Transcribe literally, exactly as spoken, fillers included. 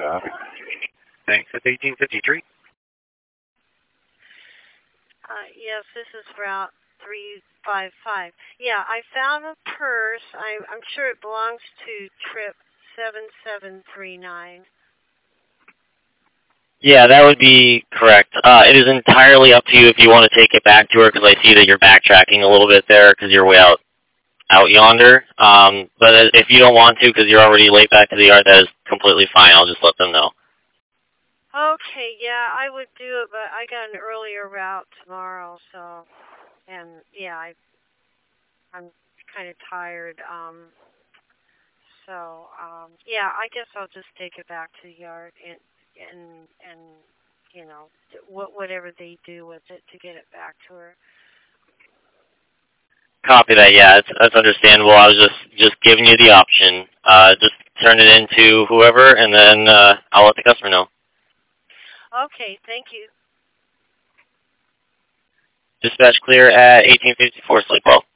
Copy. Thanks. It's eighteen fifty-three. Uh, yes, this is Route three five five. Yeah, I found a purse. I, I'm sure it belongs to trip seven seven three nine. Yeah, that would be correct. Uh, it is entirely up to you if you want to take it back to her, because I see that you're backtracking a little bit there because you're way out out yonder. Um, but if you don't want to because you're already late back to the yard, that is completely fine. I'll just let them know. Okay, yeah, I would do it, but I got an earlier route tomorrow, so, and yeah, I, I'm kind of tired. Um, so, um, yeah, I guess I'll just take it back to the yard and and and you know, what whatever they do with it to get it back to her. Copy that. Yeah, it's, that's understandable. I was just just giving you the option. Uh, just turn it into whoever, and then uh, I'll let the customer know. Okay, thank you. Dispatch clear at eighteen fifty-four. Sleep well.